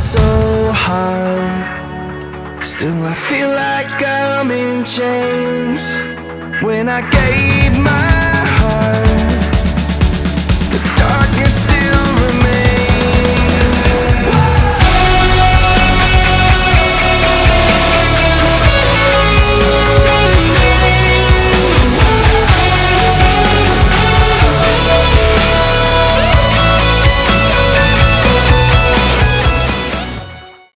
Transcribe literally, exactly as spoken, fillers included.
so hard. Still I feel like I'm in chains. When I gave my